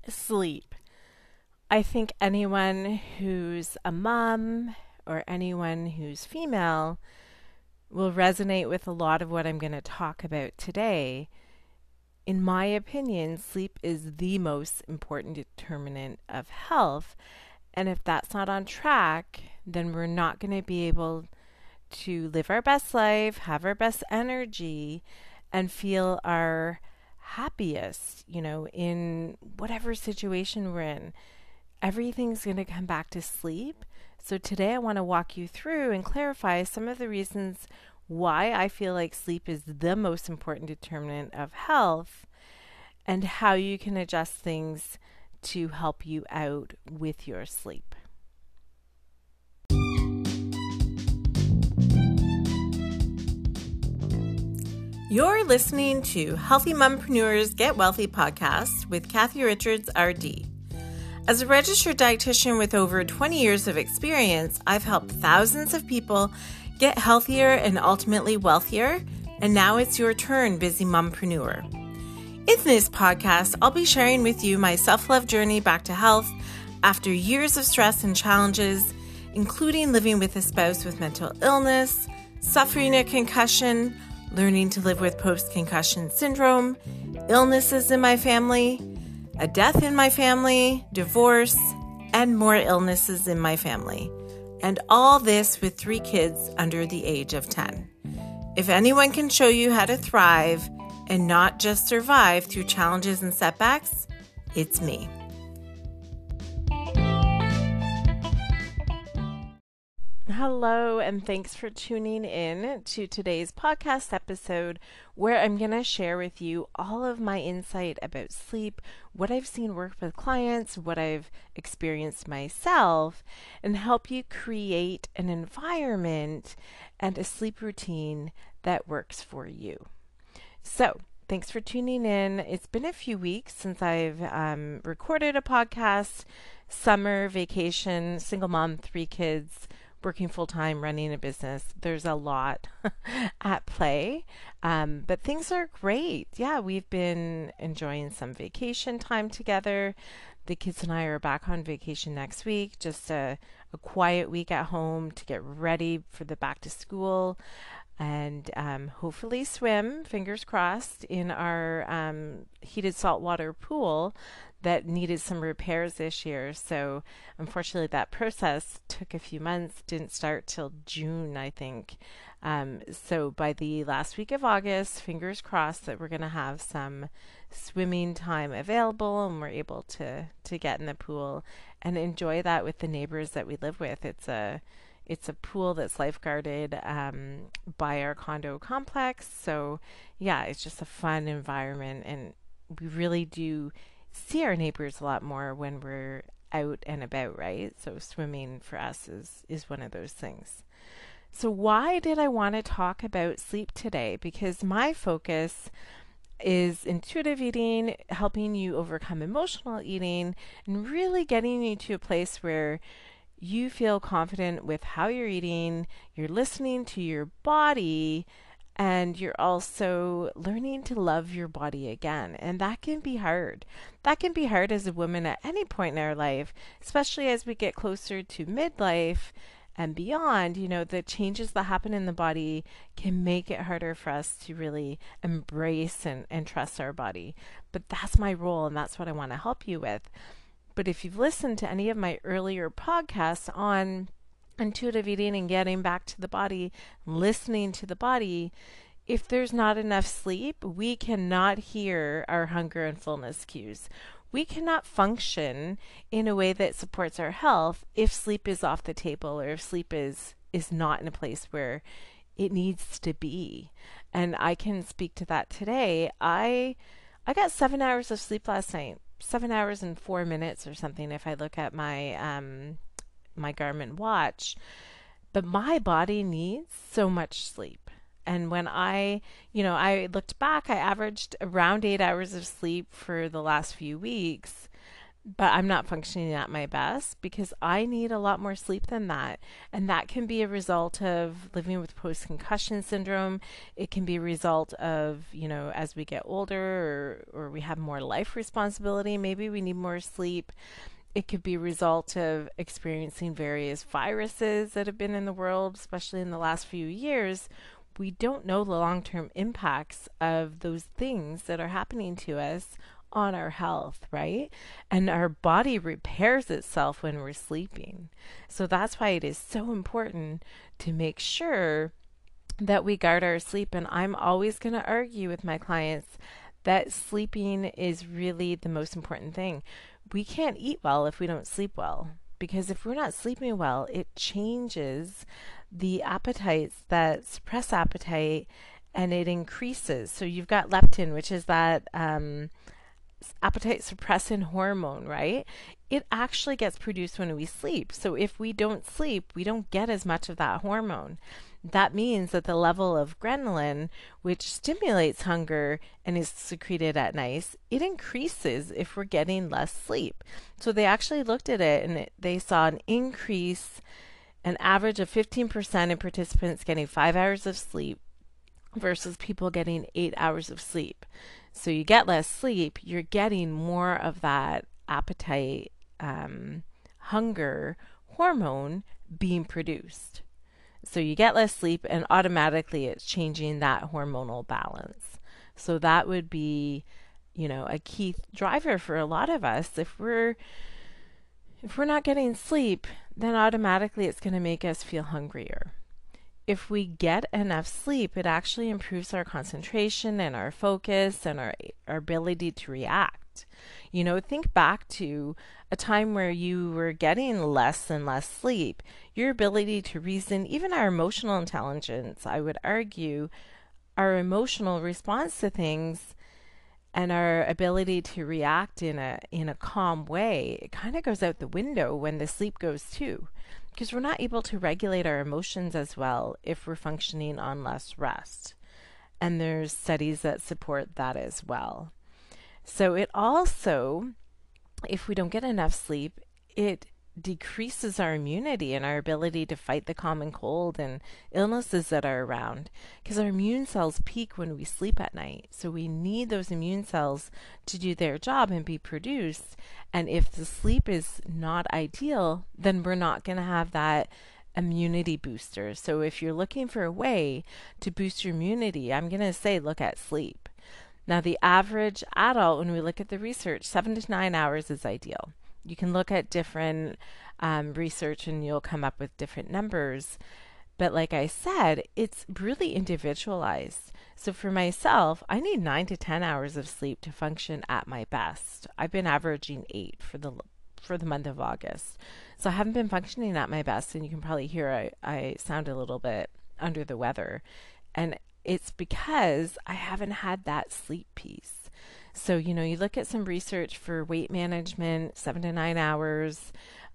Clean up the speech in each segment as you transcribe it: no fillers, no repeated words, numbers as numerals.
Sleep. I think anyone who's a mom or anyone who's female will resonate with a lot of what I'm going to talk about today. In my opinion, sleep is the most important determinant of health. And if that's not on track, then we're not going to be able to live our best life, have our best energy, and feel our happiest, in whatever situation we're in. Everything's going to come back to sleep. So today I want to walk you through and clarify some of the reasons why I feel like sleep is the most important determinant of health and how you can adjust things to help you out with your sleep. You're listening to Healthy Mompreneurs Get Wealthy podcast with Kathy Richards, RD. As a registered dietitian with over 20 years of experience, I've helped thousands of people get healthier and ultimately wealthier, and now it's your turn, busy mompreneur. In this podcast, I'll be sharing with you my self-love journey back to health after years of stress and challenges, including living with a spouse with mental illness, suffering a concussion, learning to live with post-concussion syndrome, illnesses in my family, a death in my family, divorce, and more illnesses in my family. And all this with 3 kids under the age of 10. If anyone can show you how to thrive and not just survive through challenges and setbacks, it's me. Hello, and thanks for tuning in to today's podcast episode where I'm going to share with you all of my insight about sleep, what I've seen work with clients, what I've experienced myself, and help you create an environment and a sleep routine that works for you. So, thanks for tuning in. It's been a few weeks since I've recorded a podcast, summer, vacation, single mom, 3 kids, working full-time, running a business. There's a lot at play, but things are great. Yeah, we've been enjoying some vacation time together. The kids and I are back on vacation next week, just a quiet week at home to get ready for the back to school and hopefully swim, fingers crossed, in our heated saltwater pool that needed some repairs this year. So unfortunately that process took a few months, didn't start till June, I think. So by the last week of August, fingers crossed that we're going to have some swimming time available and we're able to get in the pool and enjoy that with the neighbors that we live with. It's a pool that's lifeguarded by our condo complex. So yeah, it's just a fun environment, and we really do see our neighbors a lot more when we're out and about, right? So swimming for us is one of those things. So why did I want to talk about sleep today? Because my focus is intuitive eating, helping you overcome emotional eating, and really getting you to a place where you feel confident with how you're eating, you're listening to your body, and you're also learning to love your body again. And that can be hard. That can be hard as a woman at any point in our life, especially as we get closer to midlife and beyond. The changes that happen in the body can make it harder for us to really embrace and trust our body. But that's my role, and that's what I want to help you with. But if you've listened to any of my earlier podcasts on intuitive eating and getting back to the body, listening to the body, if there's not enough sleep, we cannot hear our hunger and fullness cues. We cannot function in a way that supports our health if sleep is off the table, or if sleep is not in a place where it needs to be. And I can speak to that today. I got 7 hours of sleep last night, 7 hours and 4 minutes or something if I look at my my Garmin watch. But my body needs so much sleep. And when I looked back, I averaged around 8 hours of sleep for the last few weeks. but I'm not functioning at my best because I need a lot more sleep than that. And that can be a result of living with post concussion syndrome. It can be a result of, as we get older or we have more life responsibility, maybe we need more sleep. It could be a result of experiencing various viruses that have been in the world, especially in the last few years. We don't know the long term impacts of those things that are happening to us on our health, right? And our body repairs itself when we're sleeping. So that's why it is so important to make sure that we guard our sleep. And I'm always going to argue with my clients that sleeping is really the most important thing. We can't eat well if we don't sleep well. Because if we're not sleeping well, it changes the appetites that suppress appetite and it increases. So you've got leptin, which is that appetite suppressant hormone, right? It actually gets produced when we sleep. So if we don't sleep, we don't get as much of that hormone. That means that the level of ghrelin, which stimulates hunger and is secreted at night, it increases if we're getting less sleep. So they actually looked at it and they saw an increase, an average of 15% in participants getting 5 hours of sleep versus people getting 8 hours of sleep. So you get less sleep, you're getting more of that appetite, hunger hormone being produced. So you get less sleep, and automatically it's changing that hormonal balance. So that would be, a key driver for a lot of us. If we're not getting sleep, then automatically it's going to make us feel hungrier. If we get enough sleep, it actually improves our concentration and our focus and our ability to react. Think back to a time where you were getting less and less sleep. Your ability to reason, even our emotional intelligence, I would argue, our emotional response to things and our ability to react in a calm way, it kind of goes out the window when the sleep goes too, because we're not able to regulate our emotions as well if we're functioning on less rest. And there's studies that support that as well. So it also, if we don't get enough sleep, it decreases our immunity and our ability to fight the common cold and illnesses that are around, because our immune cells peak when we sleep at night. So we need those immune cells to do their job and be produced. And if the sleep is not ideal, then we're not going to have that immunity booster. So if you're looking for a way to boost your immunity, I'm going to say look at sleep. Now, the average adult, when we look at the research, 7 to 9 hours is ideal. You can look at different research and you'll come up with different numbers. But like I said, it's really individualized. So for myself, I need 9 to 10 hours of sleep to function at my best. I've been averaging 8 for the month of August. So I haven't been functioning at my best, and you can probably hear I sound a little bit under the weather. And it's because I haven't had that sleep piece. So, you look at some research for weight management, 7 to 9 hours.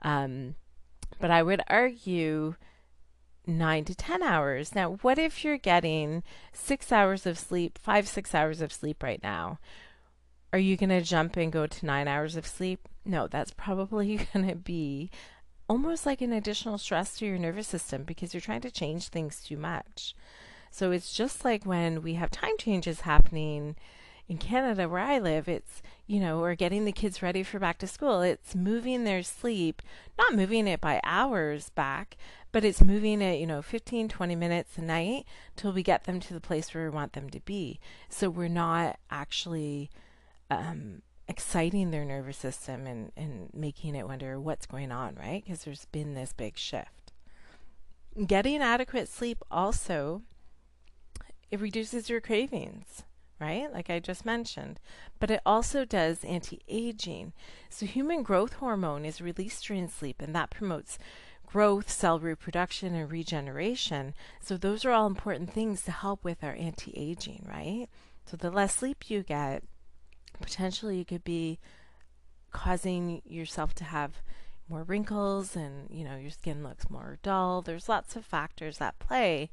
But I would argue 9 to 10 hours. Now, what if you're getting 6 hours of sleep, 5, 6 hours of sleep right now? Are you going to jump and go to 9 hours of sleep? No, that's probably going to be almost like an additional stress to your nervous system because you're trying to change things too much. So it's just like when we have time changes happening in Canada where I live, it's, we're getting the kids ready for back to school. It's moving their sleep, not moving it by hours back, but it's moving it, 15, 20 minutes a night till we get them to the place where we want them to be. So we're not actually exciting their nervous system and making it wonder what's going on, right? Because there's been this big shift. Getting adequate sleep also, it reduces your cravings, right? Like I just mentioned. But it also does anti-aging. So human growth hormone is released during sleep, and that promotes growth, cell reproduction, and regeneration. So those are all important things to help with our anti-aging, right? So the less sleep you get, potentially you could be causing yourself to have more wrinkles and, your skin looks more dull. There's lots of factors at play.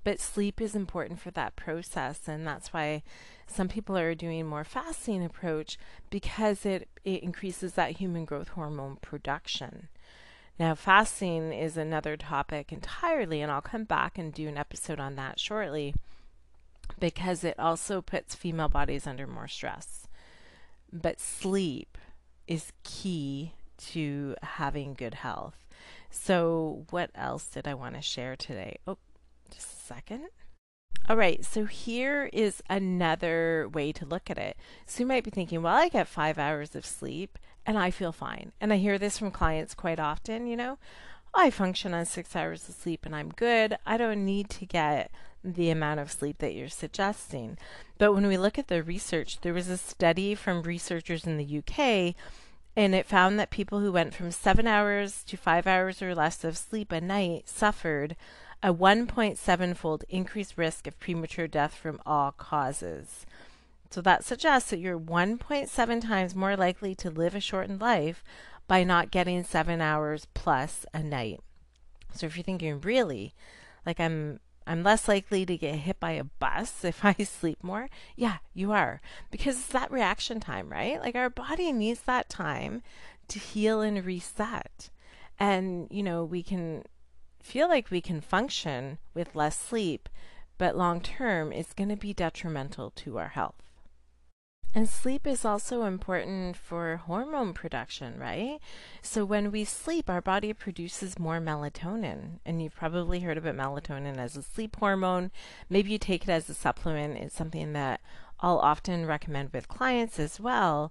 But sleep is important for that process, and that's why some people are doing more fasting approach because it increases that human growth hormone production. Now, fasting is another topic entirely, and I'll come back and do an episode on that shortly because it also puts female bodies under more stress. But sleep is key to having good health. So, what else did I want to share today? Oh, just a second. All right, so here is another way to look at it. So you might be thinking, well, I get 5 hours of sleep and I feel fine. And I hear this from clients quite often, I function on 6 hours of sleep and I'm good. I don't need to get the amount of sleep that you're suggesting. But when we look at the research, there was a study from researchers in the UK, and it found that people who went from 7 hours to 5 hours or less of sleep a night suffered a 1.7-fold increased risk of premature death from all causes. So that suggests that you're 1.7 times more likely to live a shortened life by not getting 7 hours plus a night. So if you're thinking, really, like I'm less likely to get hit by a bus if I sleep more. Yeah, you are. Because it's that reaction time, right? Like our body needs that time to heal and reset. And, we can feel like we can function with less sleep, but long term, it's going to be detrimental to our health. And sleep is also important for hormone production, right? So when we sleep, our body produces more melatonin. And you've probably heard about melatonin as a sleep hormone. Maybe you take it as a supplement. It's something that I'll often recommend with clients as well.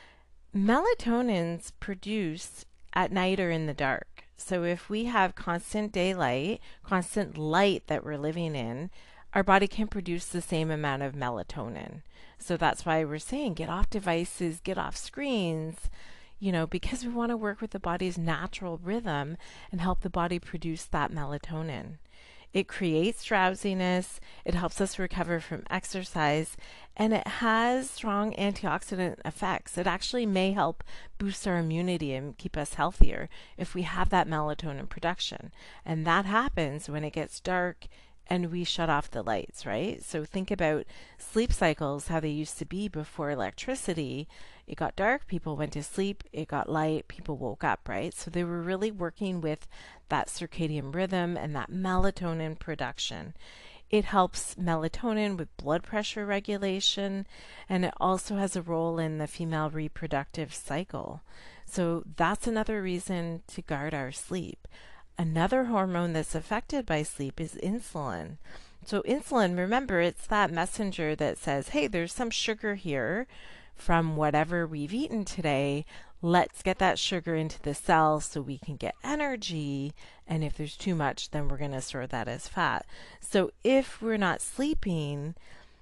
Melatonin's produced at night or in the dark. So if we have constant daylight, constant light that we're living in, our body can produce the same amount of melatonin. So that's why we're saying get off devices, get off screens, because we want to work with the body's natural rhythm and help the body produce that melatonin. It creates drowsiness, it helps us recover from exercise, and it has strong antioxidant effects. It actually may help boost our immunity and keep us healthier if we have that melatonin production. And that happens when it gets dark and we shut off the lights, right? So think about sleep cycles, how they used to be before electricity. It got dark, people went to sleep, it got light, people woke up, right? So they were really working with that circadian rhythm and that melatonin production. It helps melatonin with blood pressure regulation, and it also has a role in the female reproductive cycle. So that's another reason to guard our sleep. Another hormone that's affected by sleep is insulin. So insulin, remember, it's that messenger that says, hey, there's some sugar here from whatever we've eaten today. Let's get that sugar into the cell so we can get energy. And if there's too much, then we're going to store that as fat. So if we're not sleeping,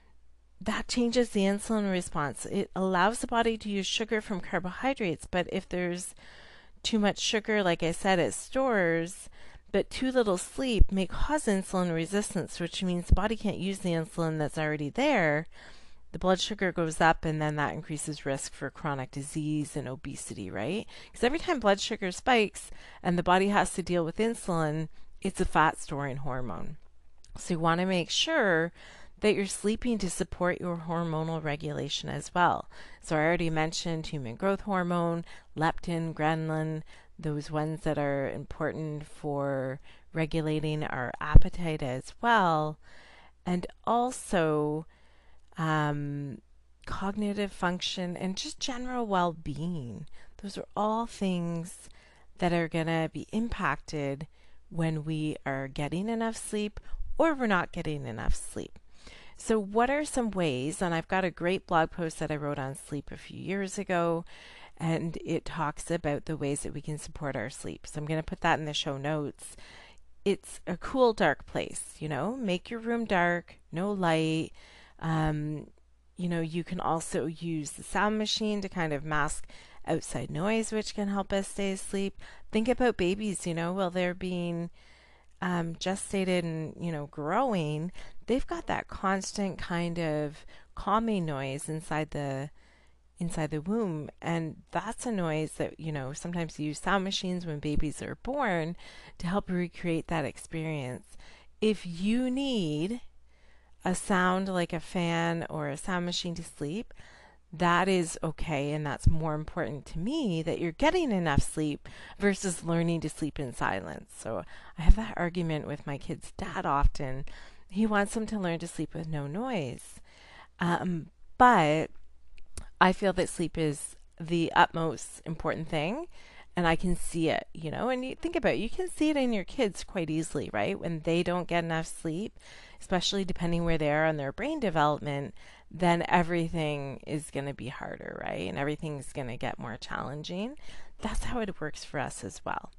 that changes the insulin response. It allows the body to use sugar from carbohydrates, but if there's too much sugar, like I said, it stores, but too little sleep may cause insulin resistance, which means the body can't use the insulin that's already there. The blood sugar goes up, and then that increases risk for chronic disease and obesity, right? Because every time blood sugar spikes and the body has to deal with insulin, it's a fat storing hormone. So you want to make sure that you're sleeping to support your hormonal regulation as well. So I already mentioned human growth hormone, leptin, ghrelin, those ones that are important for regulating our appetite as well, and also cognitive function and just general well-being. Those are all things that are going to be impacted when we are getting enough sleep or we're not getting enough sleep. So what are some ways, and I've got a great blog post that I wrote on sleep a few years ago, and it talks about the ways that we can support our sleep. So I'm going to put that in the show notes. It's a cool, dark place, make your room dark, no light. You can also use the sound machine to kind of mask outside noise, which can help us stay asleep. Think about babies, while they're being gestated and growing, they've got that constant kind of calming noise inside the womb, and that's a noise that sometimes you use sound machines when babies are born to help recreate that experience. if you need a sound like a fan or a sound machine to sleep, that is okay, and that's more important to me, that you're getting enough sleep versus learning to sleep in silence. So I have that argument with my kid's dad often. He wants them to learn to sleep with no noise. But I feel that sleep is the utmost important thing, and I can see it, and you think about it, you can see it in your kids quite easily, right? When they don't get enough sleep, especially depending where they are on their brain development, then everything is going to be harder, right? And everything's going to get more challenging. That's how it works for us as well.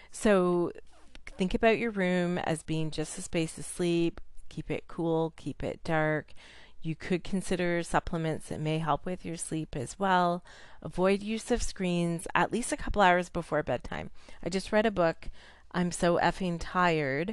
So think about your room as being just a space to sleep. Keep it cool, keep it dark. You could consider supplements that may help with your sleep as well. Avoid use of screens at least a couple hours before bedtime. I just read a book, I'm So Effing Tired,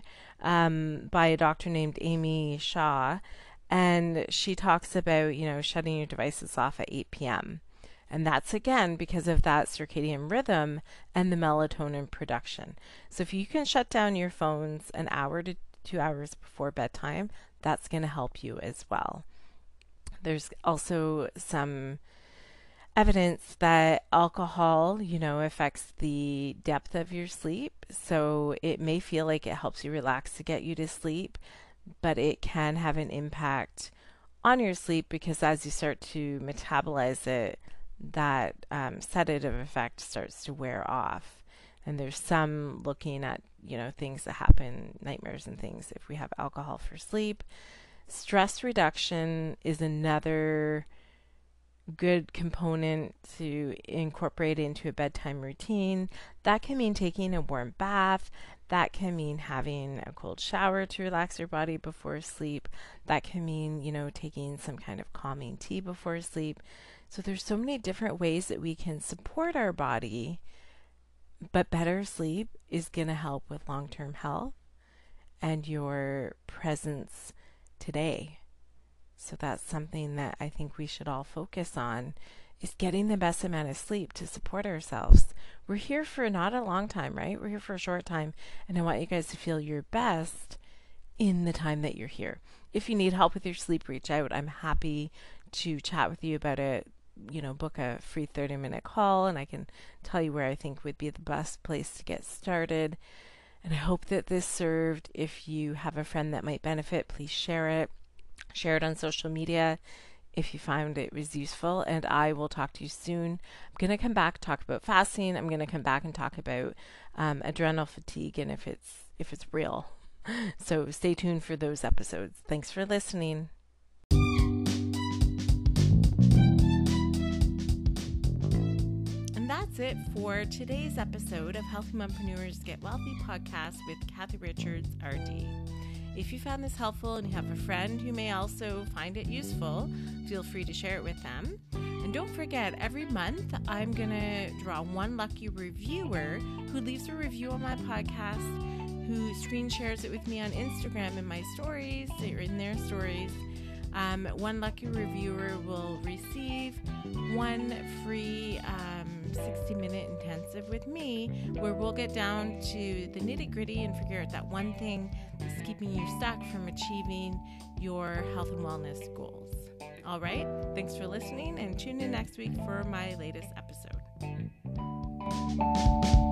by a doctor named Amy Shaw, and she talks about, shutting your devices off at 8 p.m. And that's again because of that circadian rhythm and the melatonin production. So if you can shut down your phones an hour to 2 hours before bedtime, that's going to help you as well. There's also some evidence that alcohol, affects the depth of your sleep. So it may feel like it helps you relax to get you to sleep, but it can have an impact on your sleep because as you start to metabolize it, that sedative effect starts to wear off. And there's some looking at, things that happen, nightmares and things, if we have alcohol for sleep. Stress reduction is another good component to incorporate into a bedtime routine. That can mean taking a warm bath. That can mean having a cold shower to relax your body before sleep. That can mean, taking some kind of calming tea before sleep. So there's so many different ways that we can support our body, but better sleep is going to help with long-term health and your presence today. So that's something that I think we should all focus on, is getting the best amount of sleep to support ourselves. We're here for not a long time, right? We're here for a short time, and I want you guys to feel your best in the time that you're here. If you need help with your sleep, reach out. I'm happy to chat with you about it. Book a free 30-minute call, and I can tell you where I think would be the best place to get started. And I hope that this served. If you have a friend that might benefit, please share it. Share it on social media if you found it was useful, and I will talk to you soon. I'm going to come back, talk about fasting. I'm going to come back and talk about adrenal fatigue and if it's real. So stay tuned for those episodes. Thanks for listening. And that's it for today's episode of Healthy Mompreneurs Get Wealthy podcast with Kathy Richards, RD. If you found this helpful and you have a friend who may also find it useful, feel free to share it with them. And don't forget, every month I'm going to draw one lucky reviewer who leaves a review on my podcast, who screen shares it with me on Instagram in my stories or in their stories. One lucky reviewer will receive one free 60-minute intensive with me, where we'll get down to the nitty-gritty and figure out that one thing that's keeping you stuck from achieving your health and wellness goals. All right, thanks for listening, and tune in next week for my latest episode.